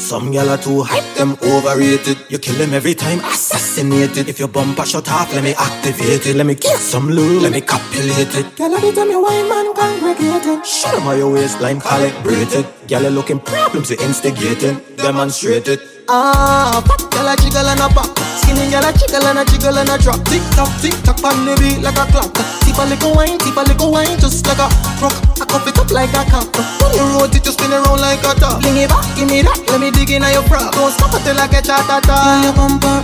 Some gyal are too hype, them overrated. You kill them every time, assassinated. If your bumper shut off, let me activate it. Let me get some lube, let me copulate it. Gyal every time you wine, man, congregated. Show them how your waistline calibrated. Gyal are looking problems, you instigating. Demonstrated. Pop gyal a jiggle and a pop. Skinny gyal a jiggle and a drop. Tick tock on the beat like a clock. Tip a little wine, just like a rock. I cup it up like a cup. When you roll it, you spin around like a top. Bring it back, give me that, let me dig in your frock. Don't stop until I get shot at all. Your bumper,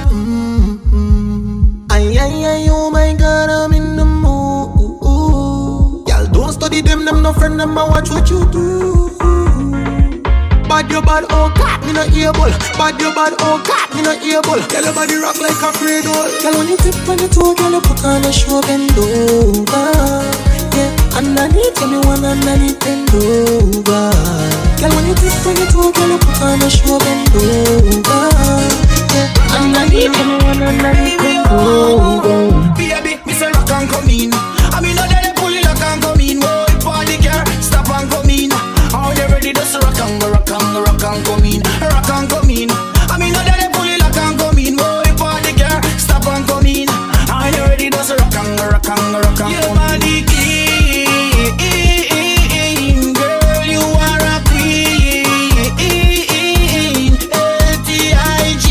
ay, oh my God, I'm in the mood. Y'all don't study them no friend, them I watch what you do. Bad you bad, oh God, me not able. Bad you bad, oh God, me not able. Tell your body rock like a cradle. Girl, when you tip on the toe, girl, you put on a show, bend over. Yeah, underneath, tell me one underneath, bend over. Girl, when you tip on the toe, girl, you put on a show, bend over. Yeah, underneath, tell me one underneath, bend over. Baby, me say rock and come in. I mean, no, they pull it rock and come in. Whoa, if all the girl, stop and come in. Are they ready to rock and come in? Rock and come in. I mean, no, they pull it rock and come in. Whoa, if all the girl, stop and come in. Are they ready to rock and come in? Your body clean, girl, you are a queen. L-T-I-G,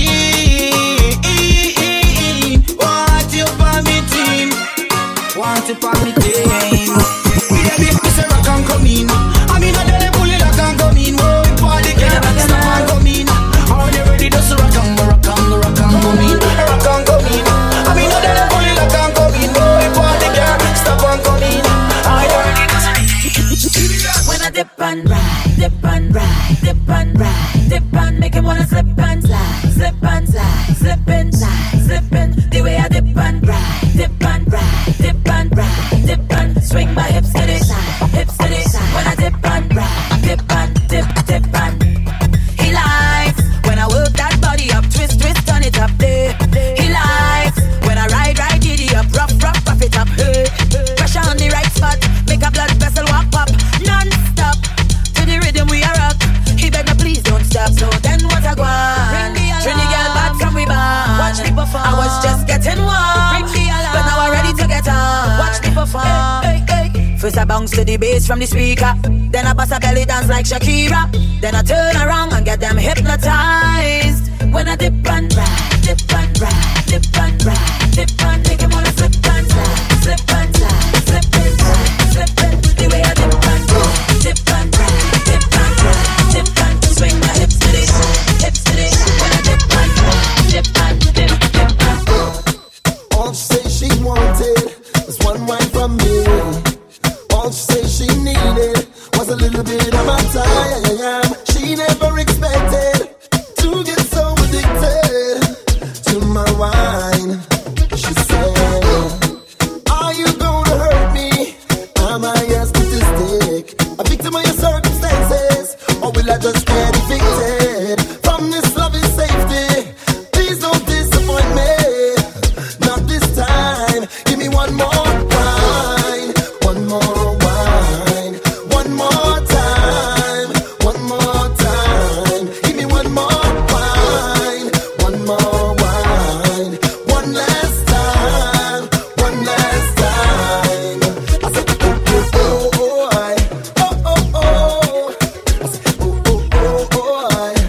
what you permitting? Want you permitting? Baby, me say rock and come in. I mean, no, they pull it rock and come in. Whoa, if all the girl, stop and come in. Are they ready to rock and come in? Rock and come in. I mean, no, they pull it rock and come in. Whoa, if all the girl, stop and come in. Are they ready to when I dip and ride, dip and ride, dip and ride, dip and make him wanna slip and slide, slip and slide, slip and slide, slip and the way I dip and ride, dip and ride, dip and ride, dip and swing my hips to the side, hips to the side. When I dip and ride, dip and dip and he likes when I work that body up, twist, turn it up there. He likes when I ride, giddy up, rough it up. Hey, pressure on the right spot, make a blood vessel walk up, non-stop to the rhythm we are rock. He beg me please don't stop. So then what I go on? Trini girl back from we bar. Watch me perform. I was just getting warm, but now I'm ready to get on. Watch me perform. Hey. First I bounce to the bass from the speaker, then I pass a belly dance like Shakira, then I turn around and get them hypnotized. When I dip and ride, dip and ride, dip and ride, dip and make him wanna slip and slide, slip and slide, slip and slide, slip and the way I dip and ride, dip and ride, dip and ride, dip and swing my hips to the side, hips to the side. When I dip and ride, dip and all she say she wanted was one wine from me. All she say she needed was a little bit of my time. She never expected to get so addicted to my wine. She said, are you gonna hurt me? Am I a statistic, a victim of your circumstances, or will I just get evicted from this loving safety? Please don't disappoint me, not this time. Give me one more wine, one more wine, one more time, one more time. Give me one more wine, one more wine, one last time, one last time. I said, oh, oh, oh, I, oh, oh, oh. I said, oh, oh, oh, I.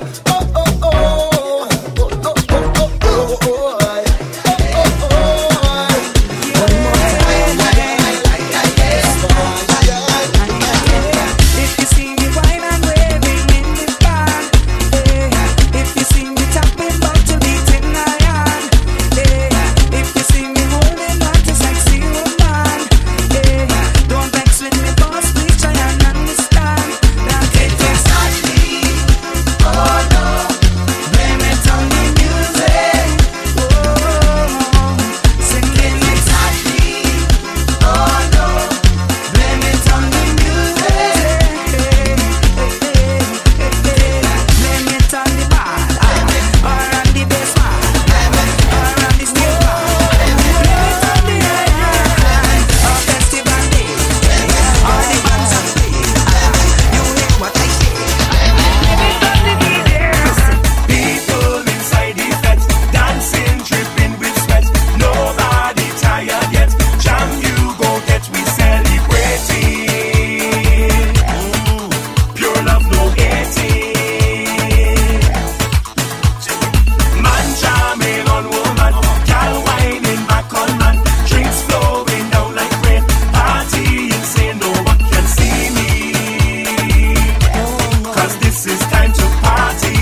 it's time to party.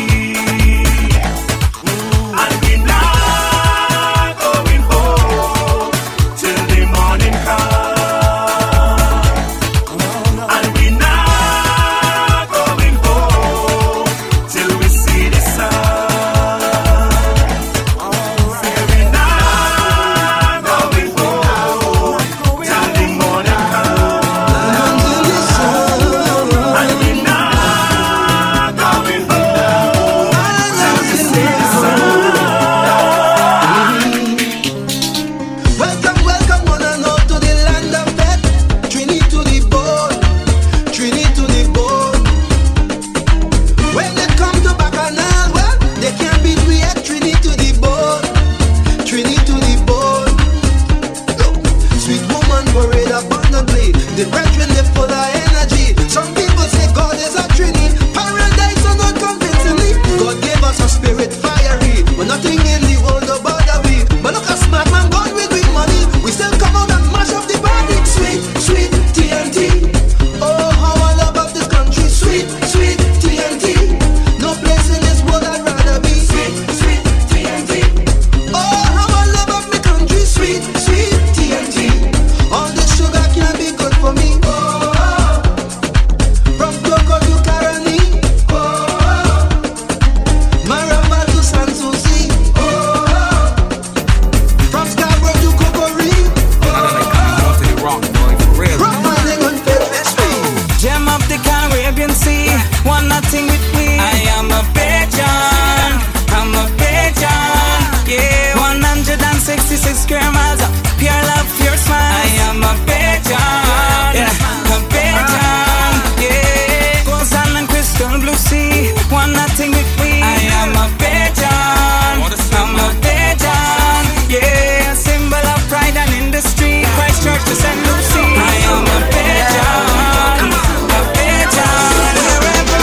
And we not going home till the morning comes. And we not going home till we see the sun. Say we not going home till the morning comes. And we not going home till we see the sun. Welcome, welcome, one and all to the land of death. Trini to the bone, Trini to the bone. When they come to Bacchanal, well, they can't beat we at Trini to the bone, Trini to the bone. Look, sweet woman parade abundantly. The brethren they full of energy. Some people say God is a Trini. Paradise or not convincingly. God gave us a spirit fiery, but nothing in the world no bother we. But look a smart man gone with big money. We still come out and mash up the party. Sweet, sweet TNT. Oh, how I love up this country. Sweet, sweet TNT. No place in this world I'd rather be. Sweet, sweet TNT. Oh, how I love up my country. Sweet, sweet TNT. All this sugar can't be good for me. Oh, from Coco to Caroni. Oh, Maraba to Sanssouci. Oh, from Scarborough to Kokori. Rock mining on Fairfield Street. Gem of the Caribbean Sea, one nothing with me. I am a Bajan, I'm a Bajan, yeah. 166 square miles of pure love, pure smile. I am a Bajan, yeah, a Bajan, yeah. Goes on and crystal blue sea, one nothing with me. I am a Bajan, I'm a Bajan, yeah. A symbol of pride and industry, Christchurch to St. Lucie. I am a Bajan, a Bajan, wherever.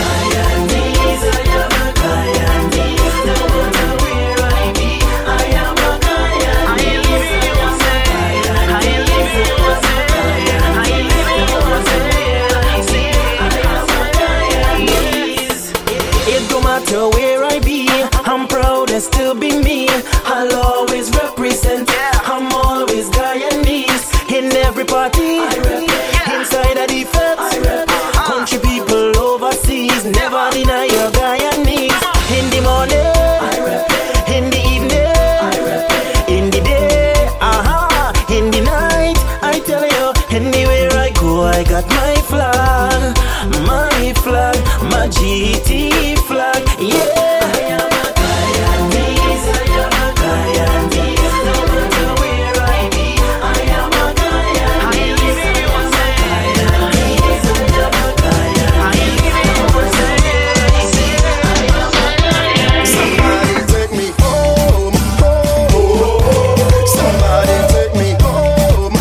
It don't matter where I be, I'm proud and still be me. I'll always represent, I'm always Guyanese. In every party, inside of the fence, country people overseas, never deny your Guyanese. In the morning, in the evening, in the day, in the night, I tell you, anywhere I go, I got my flag, my GT flag, yeah. I am a Guyanese, I am a Guyanese, no matter where I be, I am a Guyanese, I am a Guyanese, I am a Guyanese, no matter where I be, I am a Guyanese. Somebody take me home, home. Somebody take me home,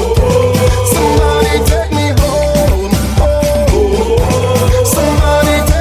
home. Somebody take me home, home. Somebody take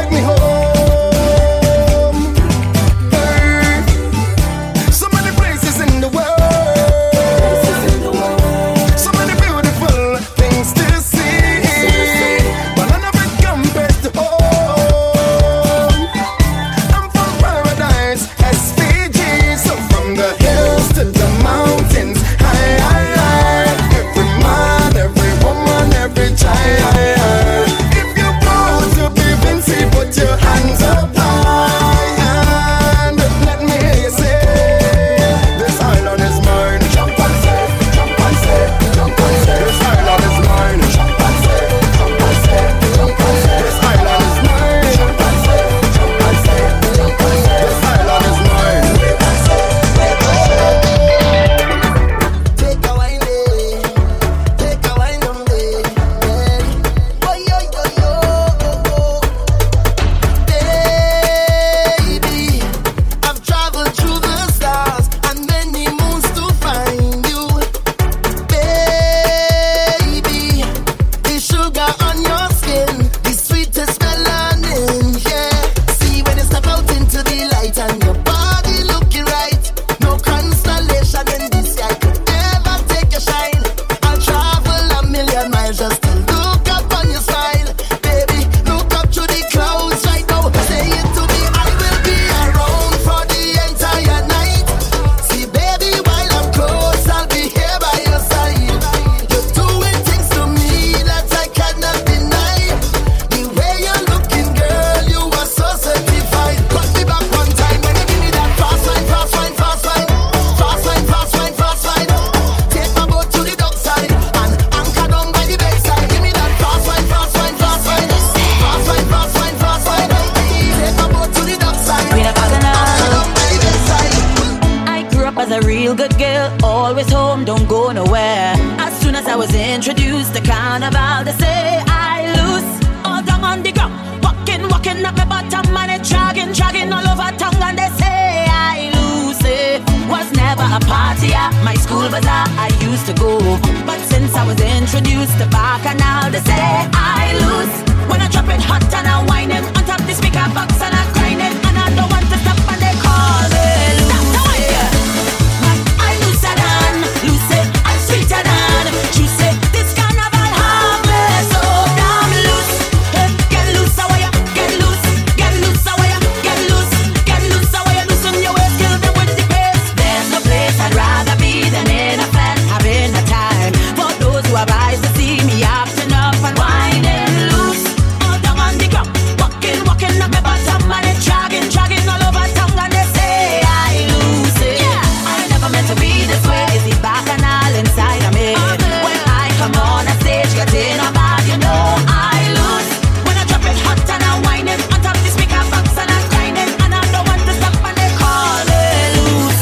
was introduced to carnival, they say I loose. All down on the ground, walking up the bottom and it dragging all over tongue, and they say I lose. It was never a party at my school bazaar I used to go, but since I was introduced to Bacchanal, they say I lose. When I drop it hot and I whine it on top the speaker box and I grind it, and I don't want to stop and they call me loose. I looser than, loose it, I'm sweeter than, juice it. This carnival have me so damn loose. Get loose, how you get loose, get loose, how you get loose, get loose, how you loosen your waist, kill them with the pace. There's no place I'd rather be than in a flat, having a time. For those who have eyes to see me acting up and whining loose. All down on the ground, walking up my bottom and it dragging all over tongue, and they say I lose it. I never meant to be this way. Is it Bacchanal inside of me? When I come on a stage, get in a bag, you know I lose. When I drop it hot and I whine it on top the speaker box and I grind it, and I don't want to stop and they call me loose.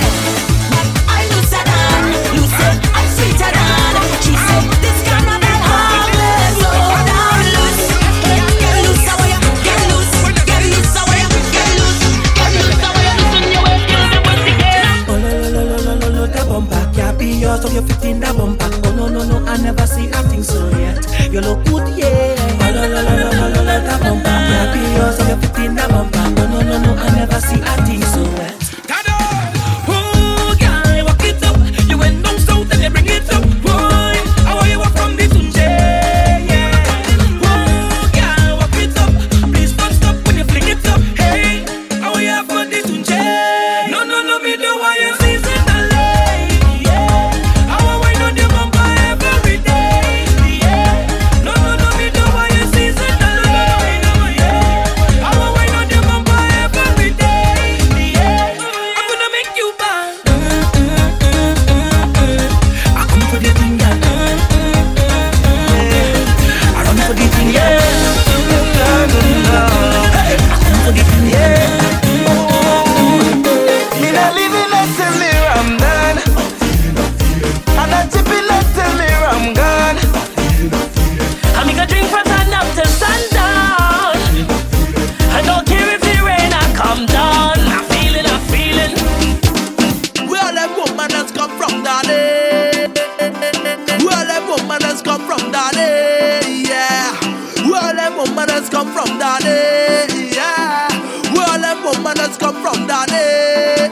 I looser than, loose it, I'm sweeter than, juice it. This carnival have me so damn loose. Get loose, how you get loose, get loose, how you get loose, get loose, how you loosen your waist, kill them with the game. Oh no, that bumper can't be yours, so you fit in that bumper. Oh no, I never see acting so yet. You look good, yeah. Oh no, that bumper can't be yours, so you fit in that bumper. Oh no, I never see acting so wet. Oh, girl, walk it up. You went down south and you bring it up. Boy, how are you from the Tunje? Yeah. Oh, girl, walk it up. Please don't stop when you fling it up. Hey, how are you from the Tunje? No, me do why you seasonally. Yeah. How I wine on your bumper every day. Yeah. No, me do why you seasonally. Yeah. How I wine on your bumper every day. Yeah. I'm gonna make you bang. I come for the thing, yeah. I run for the thing, yeah. I come for the thing, yeah. Me not living until me I'm done. I'm not tipping until me I'm gone. I'm gonna drink from sun up till sundown. I don't care if it rain or come down. I'm feeling. Where them woman has come from, daddy? Where them woman has come from, daddy? Yeah. Where them woman has come from, daddy? Yeah. Where them woman has come from, daddy?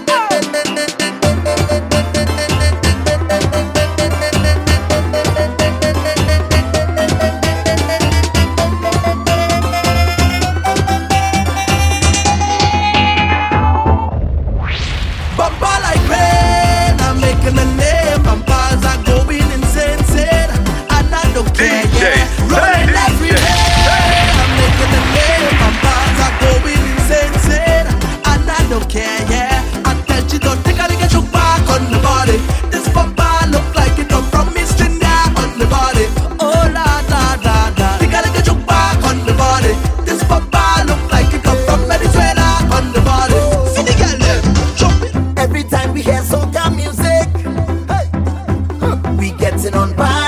Bumper like rain, I'm making a name. Bumpers are going insane, and I don't care. Yeah. Running every day, I'm making a name. Bumpers are going insane, and I don't care. Yeah. I tell you don't think I get you back on the body. This bumper look like it come from East India on the body. Oh la. Think I get you back on the body. This bumper look like it come from Venezuela on the body. See the girl there, jump it. Every time we hear soca music, hey, we getting on bad.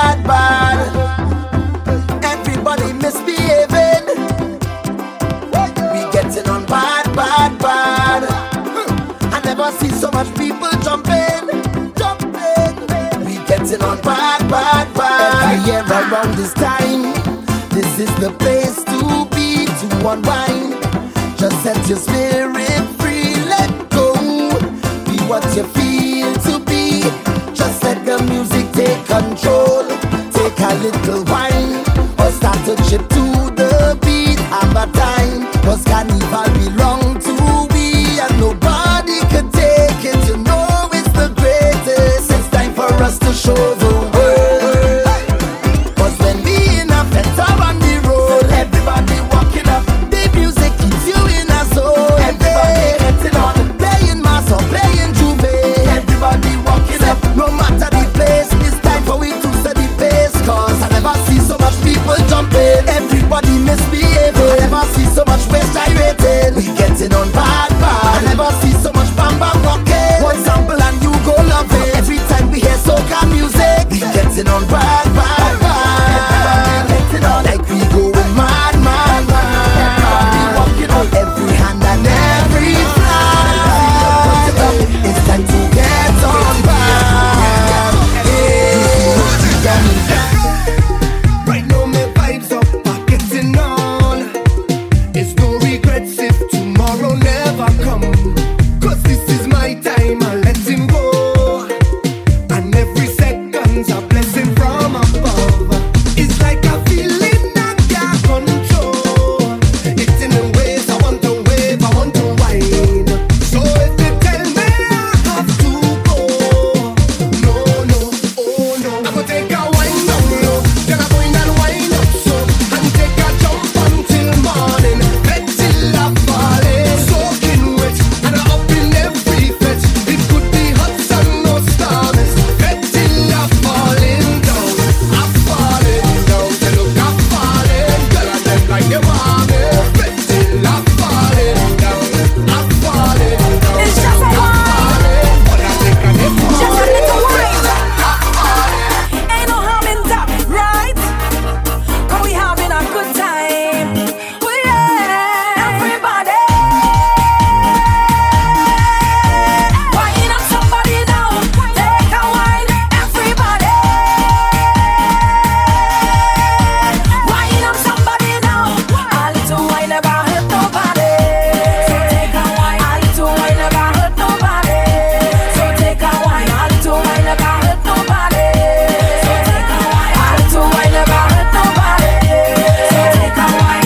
Everybody misbehaving. We getting on bad. I never see so much people jumping. We getting on bad. Every year around this time, this is the place to be, to unwind. Just set your spirit free, let go. Be what you feel to be. Just let the music take control. Take a little wine, or start to chip to the beat. Have a time, 'cause carnival belong to we, and nobody could take it. You know it's the greatest. It's time for us to show the world. 'Cause when we in a fete on the road, everybody walking up, the music keeps you in a zone. Everybody getting on, playing mass or playing juve. Everybody walking up, no matter the place. It's time for we to set the pace, 'cause I never see so much people jumping. Everybody It's no regrets if tomorrow never come. 'Cause this is my time, I let him go. And every second's a blessing from above. It's like a feeling I can't control. It's in the ways I want to wave, I want to whine. So if they tell me I have to go, no, no, oh no, I'm gonna take a wine down low, then I'm going and wind up so, and take a jump until morning, bet till I'm falling, soaking wet, and I'm up in every fetch. It could be hot sun, no stars, bet till I'm falling down, I'm falling down, say look I'm falling, girl I them like you want me, bet till I'm falling down, I'm falling down, It's just a I'm falling, but I think I need more. Just a little wine. Ain't no harm in that, right? 'Cause we having a good time. Oh yeah, everybody. Wine up somebody now. Take a wine, everybody. Wine up somebody now. A little wine never hurt nobody. So take a wine. A little wine never hurt nobody. So take a wine. A little wine never hurt nobody. So take a wine. A little wine never hurt nobody. So take a wine.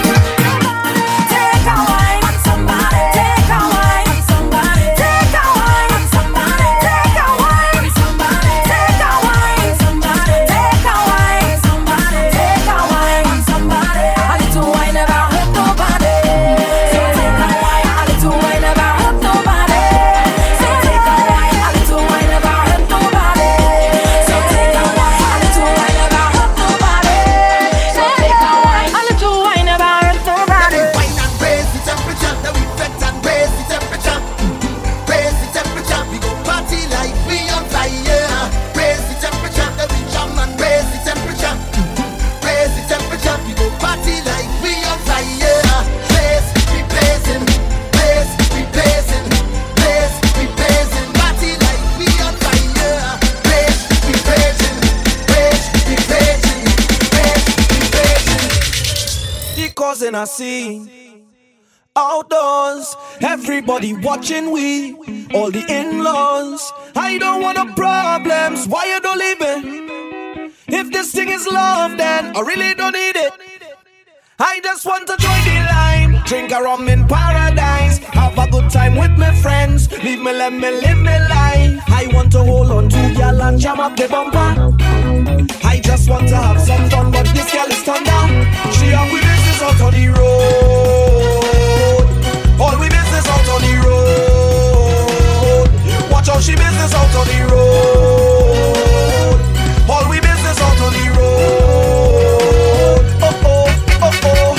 Take a wine on somebody. Take a wine on somebody. Take a wine on somebody. Take a wine on somebody. Take a wine on somebody. Take a wine on somebody. Take a wine on somebody. A little wine never hurt nobody. So take a wine. A little wine never hurt nobody. So take a wine. A little wine never hurt nobody. So take a wine. A little wine never hurt nobody. So take a wine. A little wine never hurt nobody. Wine and raise the temperature, then we flex and raise the temperature. Raise the temperature, we go party like we on fire. Raise the temperature, then we jump and raise the temperature. Raise the temperature, we go party like we on fire. Raise, we blazing, raise, we blazing, raise, we blazing, party like we on fire. Raise, we blazing, raise, we blazing, raise, we blazing. He causing a scene outdoors, everybody watching we, all the in-laws. I don't want no problems, why you don't leave it? If this thing is love, then I really don't need it. I just want to join the line, drink a rum in paradise, have a good time with my friends, leave me, let me live my life. I want to hold on to y'all and jam up the bumper. I just want to have some fun, but this girl is thunder. She have we business out on the road, all we business out on the road. Watch out, she business out on the road, all we business out on the road. Oh oh, oh oh.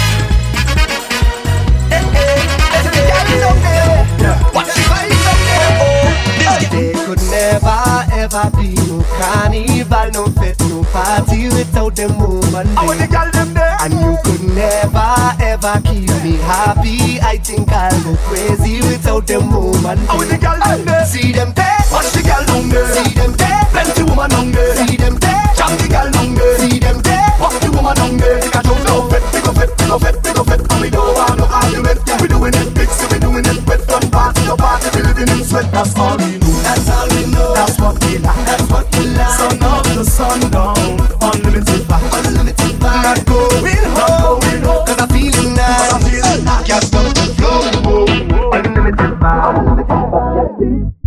Eh eh, listen to the girl up there. Watch the vibes up there. Oh oh, this There could never ever be no carnival, no fete, no party without them woman there. And you could never ever keep me happy. I think I'll go crazy without them woman there. See them there, watch the girl down there. See them there, plenty woman down there. See them there, jam the girl down there. See them there, watch the woman down there. Take a jump down, fit, big up, fit, big up, fit, big up, fit. And we don't want no argument. We doing it big, so we doing it wet. Fun party, no party, we living in sweat. That's all we know. That's all we know. That's what we like. That's what we like. Sun up to sundown, unlimited vibe, unlimited vibe. Not going home, 'cause I'm feeling nice. Can't stop the flow, unlimited vibe, unlimited vibe.